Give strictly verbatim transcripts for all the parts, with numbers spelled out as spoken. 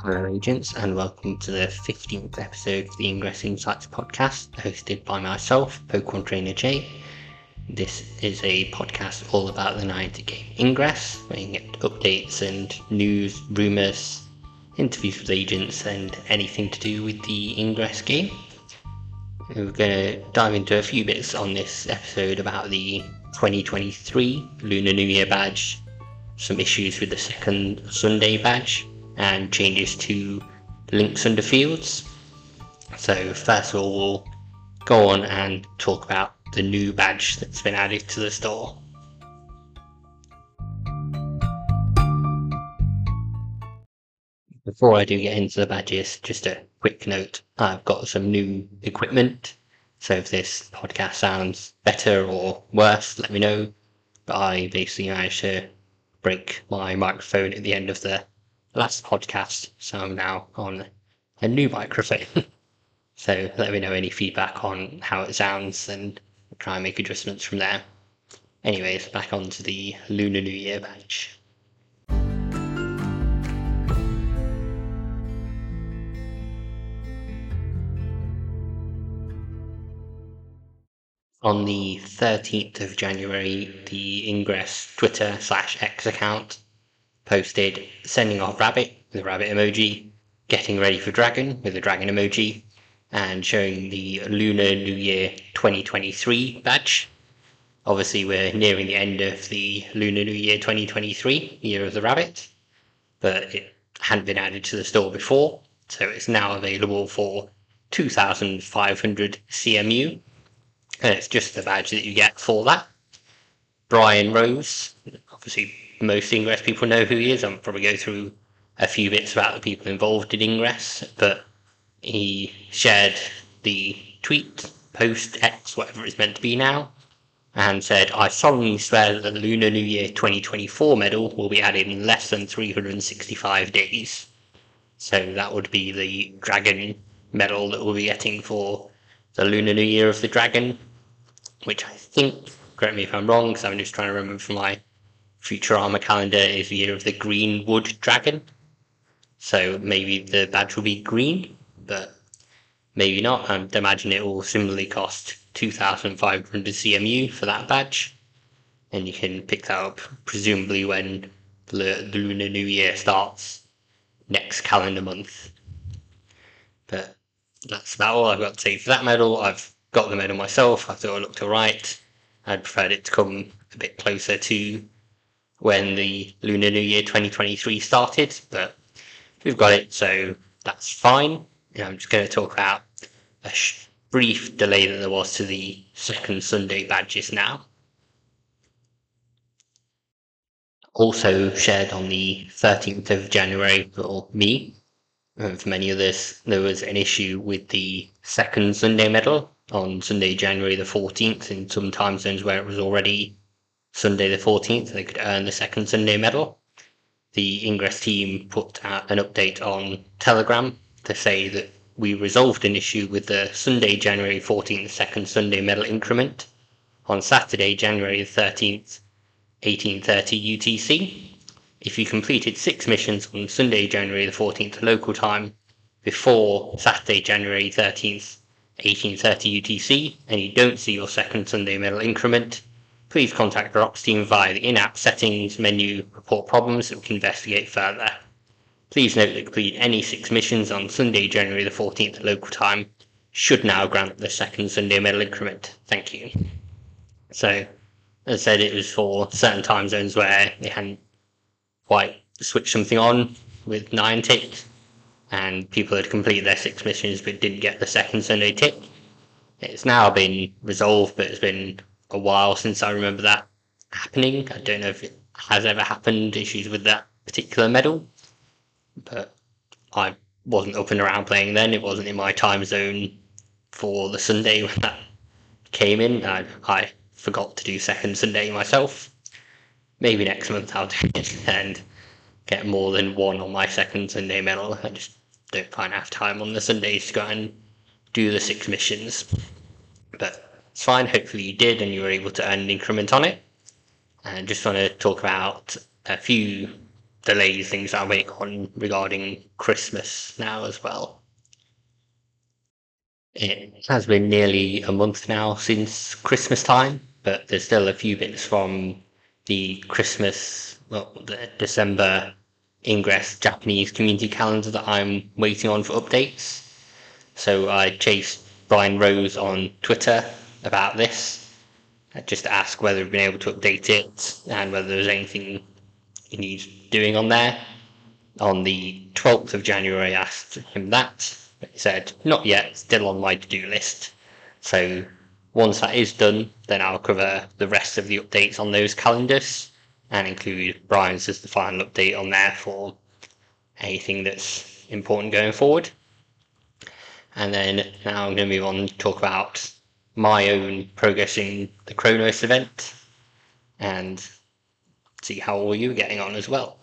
Hello, agents, and welcome to the fifteenth episode of the Ingress Insights podcast, hosted by myself, Pokemon Trainer Jay. This is a podcast all about the Niantic game Ingress, where you get updates and news, rumours, interviews with agents, and anything to do with the Ingress game. We're going to dive into a few bits on this episode about the twenty twenty-three Lunar New Year badge, some issues with the second Sunday badge, and changes to links under fields. So first of all, we'll go on and talk about the new badge that's been added to the store. Before I do get into the badges, just a quick note, I've got some new equipment, so if this podcast sounds better or worse, let me know. But I basically managed to break my microphone at the end of the last podcast, so I'm now on a new microphone. So let me know any feedback on how it sounds and I'll try and make adjustments from there. Anyways, back onto the Lunar New Year badge. On the thirteenth of January, the Ingress Twitter slash X account posted sending off rabbit with a rabbit emoji, getting ready for dragon with a dragon emoji, and showing the Lunar New Year twenty twenty-three badge. Obviously we're nearing the end of the Lunar New Year twenty twenty-three, Year of the Rabbit, but it hadn't been added to the store before, so it's now available for two thousand five hundred C M U, and it's just the badge that you get for that. Brian Rose, obviously most Ingress people know who he is. I'll probably go through a few bits about the people involved in Ingress, but he shared the tweet, post, X, whatever it's meant to be now, and said, "I solemnly swear that the Lunar New Year twenty twenty-four medal will be added in less than three hundred sixty-five days. So that would be the Dragon medal that we'll be getting for the Lunar New Year of the Dragon, which I think, correct me if I'm wrong, because I'm just trying to remember from my Futurama calendar, is the Year of the Greenwood Dragon. So maybe the badge will be green, but maybe not. I'd imagine it will similarly cost two thousand five hundred C M U for that badge, and you can pick that up presumably when the Lunar New Year starts next calendar month. But that's about all I've got to say for that medal. I've got the medal myself. I thought it looked alright. I'd preferred it to come a bit closer to when the Lunar New Year twenty twenty-three started, but we've got it, so that's fine. I'm just going to talk about a sh- brief delay that there was to the second Sunday badges now. Also shared on the thirteenth of January for me, and for many others, there was an issue with the second Sunday medal on Sunday, January the fourteenth, in some time zones where it was already Sunday the fourteenth, they could earn the second Sunday medal. The Ingress team put out an update on Telegram to say that we resolved an issue with the Sunday, January fourteenth second Sunday medal increment on Saturday, January thirteenth, eighteen thirty U T C. If you completed six missions on Sunday, January the fourteenth local time before Saturday, January thirteenth, eighteen thirty U T C, and you don't see your second Sunday medal increment, please contact the Ops team via the in-app settings menu, report problems that we can investigate further. Please note that completing any six missions on Sunday, January the fourteenth local time should now grant the second Sunday medal increment. Thank you." So, as I said, it was for certain time zones where they hadn't quite switched something on with Niantic, and people had completed their six missions but didn't get the second Sunday tick. It's now been resolved, but it's been a while since I remember that happening. I don't know if it has ever happened, issues with that particular medal, but I wasn't up and around playing then. It wasn't in my time zone for the Sunday when that came in. I, I forgot to do second Sunday myself. Maybe next month I'll do it and get more than one on my second Sunday medal. I just don't find enough time on the Sundays to go and do the six missions, but it's fine. Hopefully you did and you were able to earn an increment on it. And just want to talk about a few delays, things that I'm waiting on regarding Christmas now as well. It has been nearly a month now since Christmas time, but there's still a few bits from the Christmas, well, the December Ingress Japanese community calendar that I'm waiting on for updates. So I chased Brian Rose on Twitter about this, just to ask whether we've been able to update it and whether there's anything he needs doing on there. On the twelfth of January, I asked him that. He said, not yet, still on my to-do list. So once that is done, then I'll cover the rest of the updates on those calendars and include Brian's as the final update on there for anything that's important going forward. And then now I'm going to move on to talk about my own progress in the Chronos event and see how all you are getting on as well.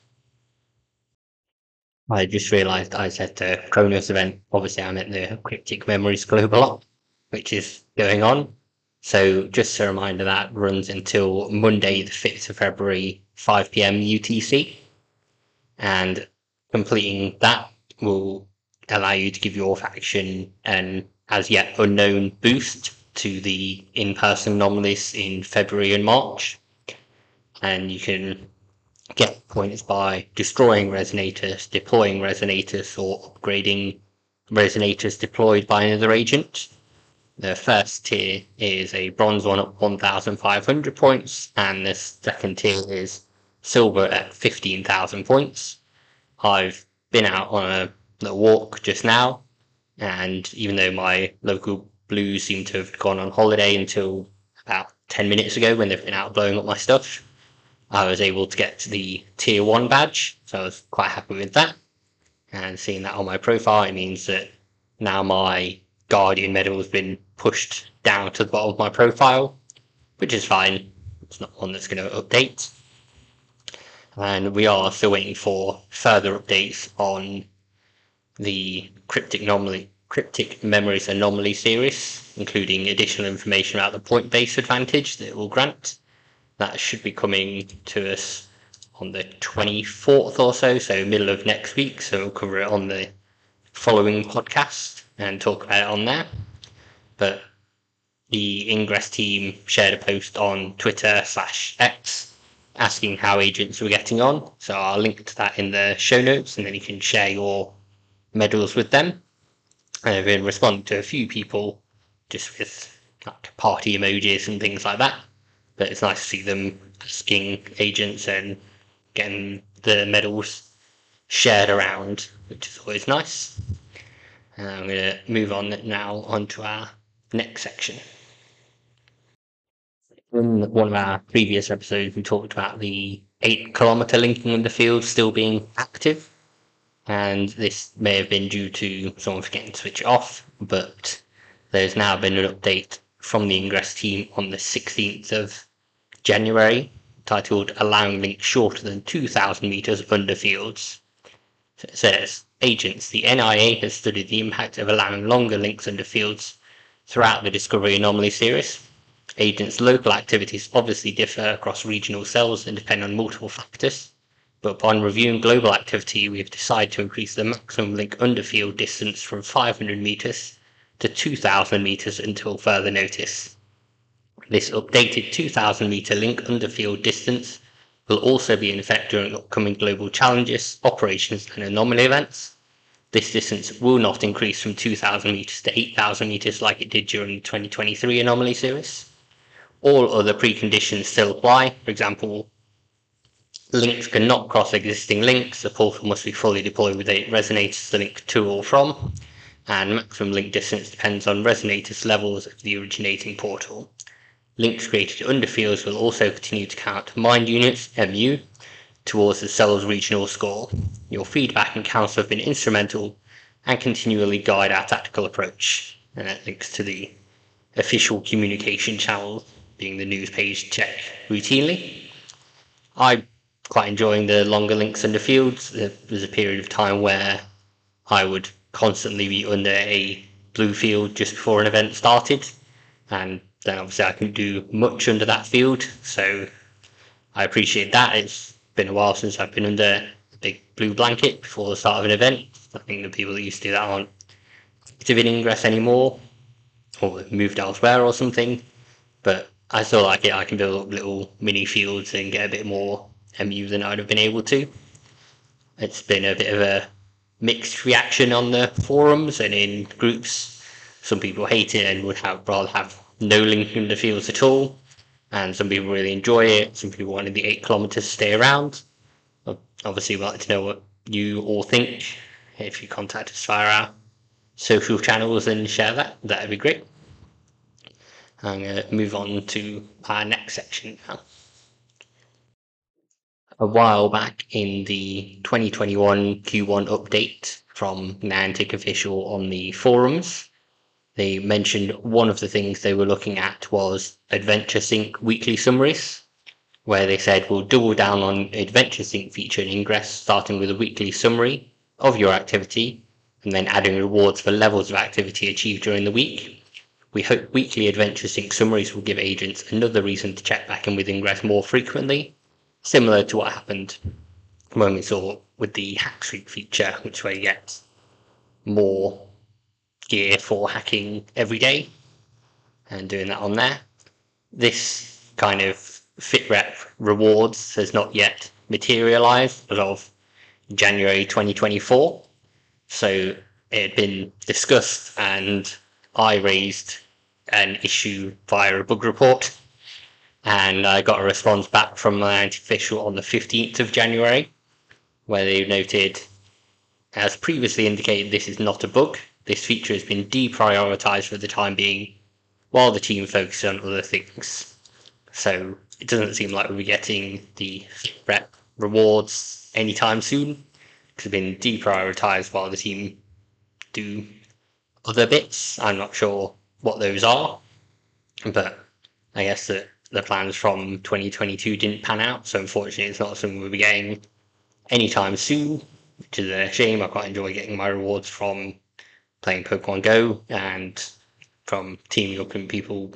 I just realised I said the Chronos event, obviously I meant the Cryptic Memories Global Op, which is going on. So just a reminder, that runs until Monday the fifth of February, five p m U T C. And completing that will allow you to give your faction an as yet unknown boost to the in-person anomalies in February and March. And you can get points by destroying resonators, deploying resonators, or upgrading resonators deployed by another agent. The first tier is a bronze one at one thousand five hundred points, and the second tier is silver at fifteen thousand points. I've been out on a little walk just now, and even though my local blues seem to have gone on holiday until about ten minutes ago when they've been out blowing up my stuff, I was able to get to the tier one badge, so I was quite happy with that. And seeing that on my profile, it means that now my Guardian medal has been pushed down to the bottom of my profile, which is fine. It's not one that's going to update. And we are still waiting for further updates on the Cryptic Anomaly, Cryptic Memories Anomaly series, including additional information about the point-based advantage that it will grant. That should be coming to us on the twenty-fourth or so, so middle of next week. So we'll cover it on the following podcast and talk about it on there. But the Ingress team shared a post on Twitter slash X asking how agents were getting on. So I'll link to that in the show notes, and then you can share your medals with them. And I've been responding to a few people just with like party emojis and things like that. But it's nice to see them asking agents and getting the medals shared around, which is always nice. And I'm going to move on now onto our next section. In one of our previous episodes, we talked about the eight kilometre linking in the field still being active. And this may have been due to someone forgetting to switch it off, but there's now been an update from the Ingress team on the sixteenth of January, titled Allowing Links Shorter Than two thousand metres Under Fields. So it says, agents, the N I A has studied the impact of allowing longer links under fields throughout the Discovery Anomaly series. Agents' local activities obviously differ across regional cells and depend on multiple factors, but upon reviewing global activity, we have decided to increase the maximum link under field distance from five hundred metres to two thousand metres until further notice. This updated two thousand metre link underfield distance will also be in effect during upcoming global challenges, operations and anomaly events. This distance will not increase from two thousand metres to eight thousand metres like it did during the twenty twenty-three anomaly series. All other preconditions still apply. For example, links cannot cross existing links, the portal must be fully deployed with eight resonators to link to or from, and maximum link distance depends on resonators levels of the originating portal. Links created under fields will also continue to count mind units, M U, towards the cell's regional score. Your feedback and counsel have been instrumental and continually guide our tactical approach. And that links to the official communication channel, being the news page check routinely. I'm quite enjoying the longer links under fields. There was a period of time where I would constantly be under a blue field just before an event started, and then obviously I couldn't do much under that field, so I appreciate that. It's been a while since I've been under a big blue blanket before the start of an event. I think the people that used to do that aren't active in Ingress anymore, or moved elsewhere or something. But I still like it. I can build up little mini fields and get a bit more M U than I'd have been able to. It's been a bit of a mixed reaction on the forums and in groups. Some people hate it and would have rather have no link in the fields at all, and some people really enjoy it. Some people wanted the eight kilometers to stay around. Obviously, we'd like to know what you all think. If you contact us via our social channels and share that, that'd be great. I'm going to move on to our next section now. A while back in the twenty twenty-one Q one update from Niantic Official on the forums, they mentioned one of the things they were looking at was Adventure Sync weekly summaries, where they said we'll double down on Adventure Sync feature in Ingress, starting with a weekly summary of your activity and then adding rewards for levels of activity achieved during the week. We hope weekly Adventure Sync summaries will give agents another reason to check back in with Ingress more frequently, similar to what happened when we saw with the Hack Streak feature, which where you get more gear for hacking every day and doing that on there. This kind of FitRep rewards has not yet materialized as of January twenty twenty-four. So it had been discussed and I raised an issue via a bug report, and I got a response back from Niantic Official on the fifteenth of January, where they noted, as previously indicated, this is not a bug. This feature has been deprioritized for the time being, while the team focuses on other things. So it doesn't seem like we'll be getting the rep rewards anytime soon, because it's been deprioritized while the team do other bits. I'm not sure what those are, but I guess that the plans from twenty twenty-two didn't pan out, so unfortunately it's not something we'll be getting anytime soon, which is a shame. I quite enjoy getting my rewards from playing Pokemon Go and from teaming up with people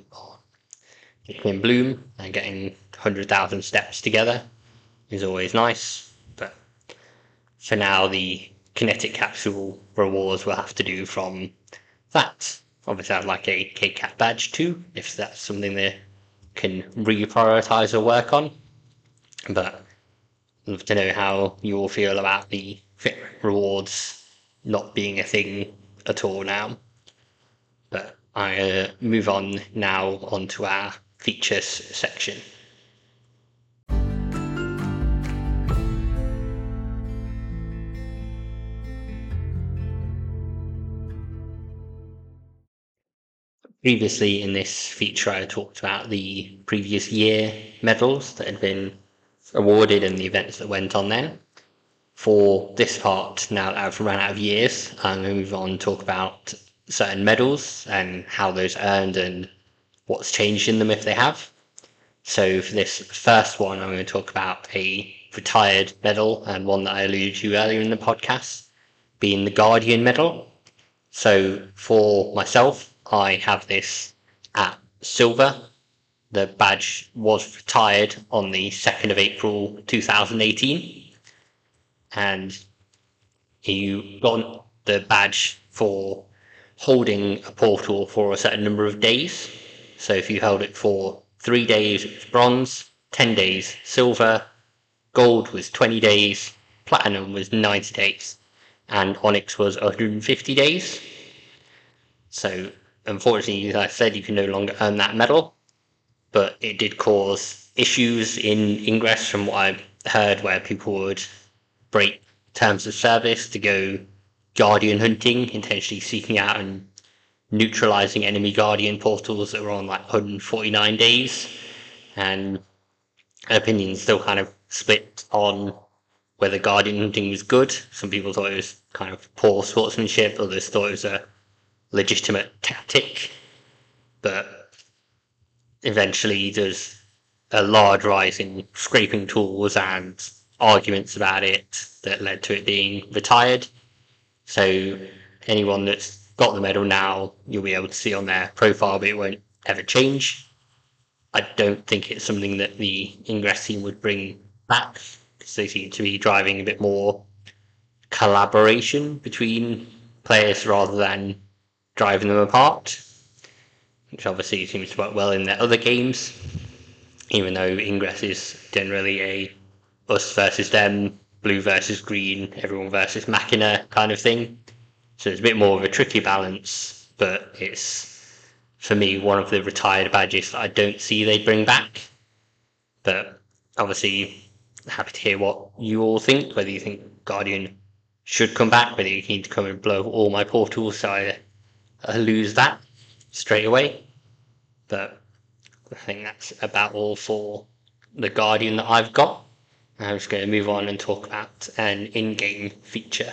in Bloom, and getting one hundred thousand steps together is always nice. But for now, the Kinetic Capsule rewards will have to do from that. Obviously, I'd like a K CAP badge too, if that's something they can reprioritize or work on. But I'd love to know how you all feel about the fit rewards not being a thing at all now. But I uh, move on now onto our features section. Previously in this feature, I talked about the previous year medals that had been awarded and the events that went on then. For this part, now that I've run out of years, I'm going to move on and talk about certain medals and how those earned and what's changed in them if they have. So for this first one, I'm going to talk about a retired medal, and one that I alluded to earlier in the podcast, being the Guardian medal. So for myself, I have this at silver. The badge was retired on the second of April two thousand eighteen, and you got the badge for holding a portal for a certain number of days. So if you held it for three days, it was bronze, ten days silver, gold was twenty days, platinum was ninety days, and onyx was one hundred fifty days. So unfortunately, as I said, you can no longer earn that medal, but it did cause issues in Ingress from what I've heard, where people would break terms of service to go guardian hunting, intentionally seeking out and neutralizing enemy guardian portals that were on like one hundred forty-nine days, and opinions still kind of split on whether guardian hunting was good. Some people thought it was kind of poor sportsmanship, others thought it was a legitimate tactic, but eventually there's a large rise in scraping tools and arguments about it that led to it being retired. So anyone that's got the medal now, you'll be able to see on their profile, but it won't ever change. I don't think it's something that the Ingress team would bring back because they seem to be driving a bit more collaboration between players rather than driving them apart, which obviously seems to work well in their other games, even though Ingress is generally a us versus them, blue versus green, everyone versus Machina kind of thing. So it's a bit more of a tricky balance, but it's, for me, one of the retired badges that I don't see they bring back. But obviously, happy to hear what you all think, whether you think Guardian should come back, whether you need to come and blow all my portals so I, I lose that straight away. But I think that's about all for the Guardian that I've got. I'm just going to move on and talk about an in-game feature.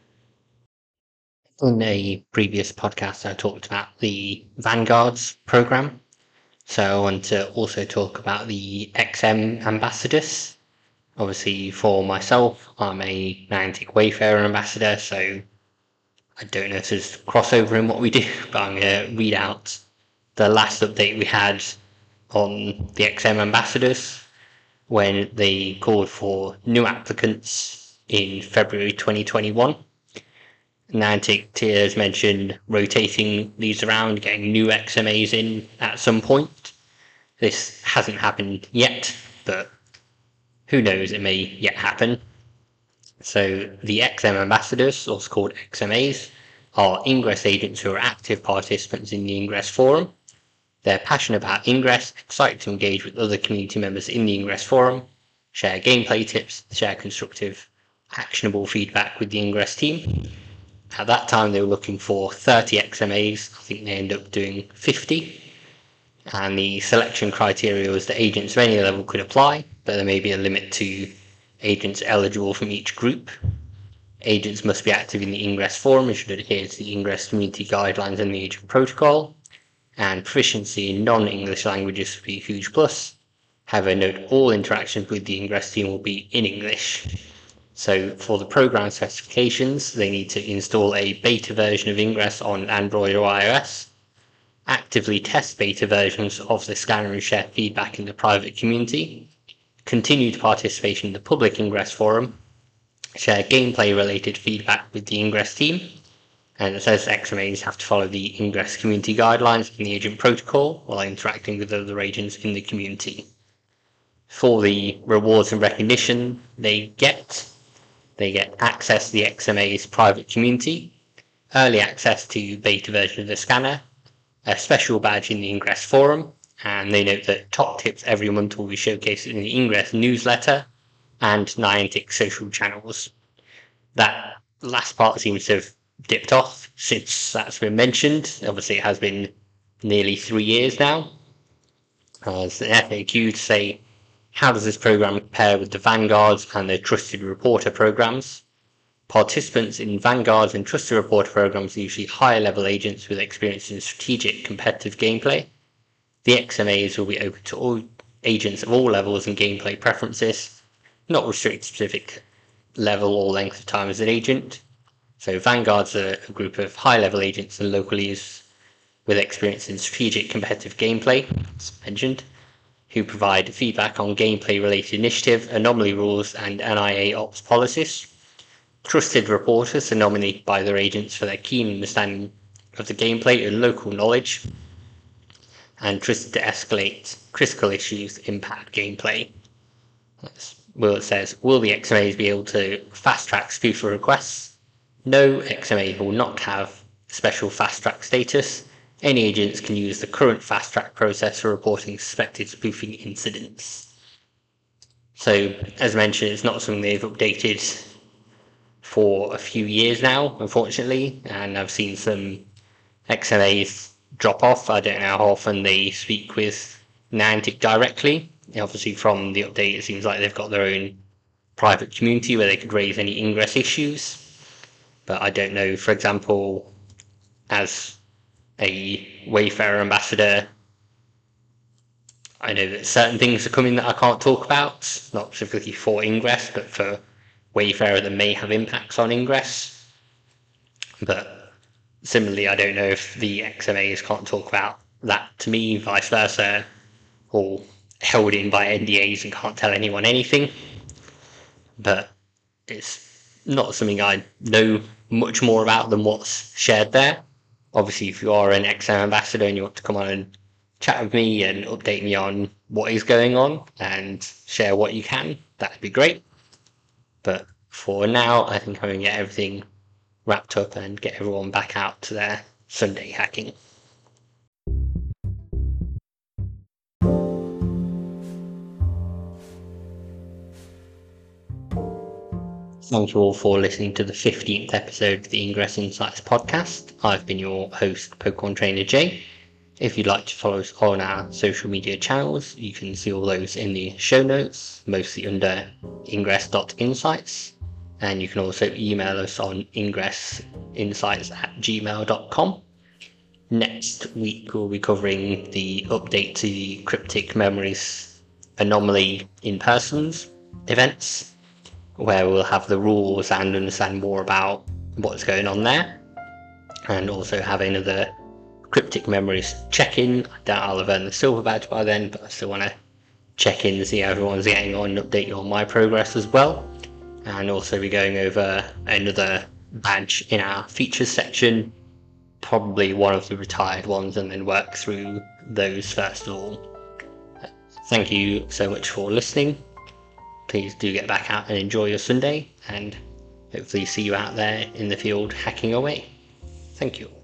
In a previous podcast, I talked about the Vanguards program. So I want to also talk about the X M ambassadors. Obviously, for myself, I'm a Niantic Wayfarer ambassador, so I don't know if there's crossover in what we do, but I'm going to read out the last update we had on the X M ambassadors when they called for new applicants in February twenty twenty-one. Niantic has mentioned rotating these around, getting new X M As in at some point. This hasn't happened yet, but who knows, it may yet happen. So the X M ambassadors, also called X M As, are Ingress agents who are active participants in the Ingress forum. They're passionate about Ingress, excited to engage with other community members in the Ingress forum, share gameplay tips, share constructive, actionable feedback with the Ingress team. At that time, they were looking for thirty X M As. I think they ended up doing fifty. And the selection criteria was that agents of any level could apply, but there may be a limit to agents eligible from each group. Agents must be active in the Ingress forum and should adhere to the Ingress community guidelines and the agent protocol. And proficiency in non-English languages would be a huge plus. However, note all interactions with the Ingress team will be in English. So for the program specifications, they need to install a beta version of Ingress on Android or iOS, actively test beta versions of the scanner and share feedback in the private community, continued participation in the public Ingress forum, share gameplay-related feedback with the Ingress team, and it says X M As have to follow the Ingress community guidelines and the agent protocol while interacting with other agents in the community. For the rewards and recognition they get, they get access to the X M A's private community, early access to beta version of the scanner, a special badge in the Ingress forum, and they note that top tips every month will be showcased in the Ingress newsletter and Niantic social channels. That last part seems to have dipped off since that's been mentioned. Obviously, it has been nearly three years now. Uh, there's an F A Q to say, how does this program compare with the Vanguards and the Trusted Reporter programs? Participants in Vanguards and Trusted Reporter programs are usually higher level agents with experience in strategic competitive gameplay. The X M As will be open to all agents of all levels and gameplay preferences, not restricted to specific level or length of time as an agent. So Vanguards are a group of high level agents and localies with experience in strategic competitive gameplay, as mentioned, who provide feedback on gameplay related initiative, anomaly rules, and N I A ops policies. Trusted reporters are nominated by their agents for their keen understanding of the gameplay and local knowledge, and trusted to escalate critical issues that impact gameplay. Well, it says, will the X M As be able to fast track spoofer requests? No, X M A will not have special fast track status. Any agents can use the current fast track process for reporting suspected spoofing incidents. So, as mentioned, it's not something they've updated for a few years now, unfortunately, and I've seen some X M As drop off. I don't know how often they speak with Niantic directly. Obviously, from the update, it seems like they've got their own private community where they could raise any Ingress issues. But I don't know, for example, as a Wayfarer ambassador, I know that certain things are coming that I can't talk about, not specifically for Ingress, but for Wayfarer that may have impacts on Ingress. But similarly, I don't know if the X M As can't talk about that to me, vice versa, or held in by N D As and can't tell anyone anything. but it's not something I know much more about than what's shared there. Obviously, if you are an X M ambassador and you want to come on and chat with me and update me on what is going on and share what you can, that'd be great. But for now, I think I'm going to get everything wrapped up and get everyone back out to their Sunday hacking. Thank you all for listening to the fifteenth episode of the Ingress Insights podcast. I've been your host, Pokemon Trainer Jay. If you'd like to follow us on our social media channels, you can see all those in the show notes, mostly under ingress dot insights. And you can also email us on ingressinsights at gmail dot com. Next week, we'll be covering the update to the Cryptic Memories Anomaly in Persons events, where we'll have the rules and understand more about what's going on there, and also have another Cryptic Memories check-in. I doubt I'll have earned the silver badge by then, but I still want to check in to see how everyone's getting on and update you on my progress as well. And also be going over another badge in our features section, probably one of the retired ones, and then work through those first of all. Thank you so much for listening. Please do get back out and enjoy your Sunday, and hopefully see you out there in the field hacking away. Thank you.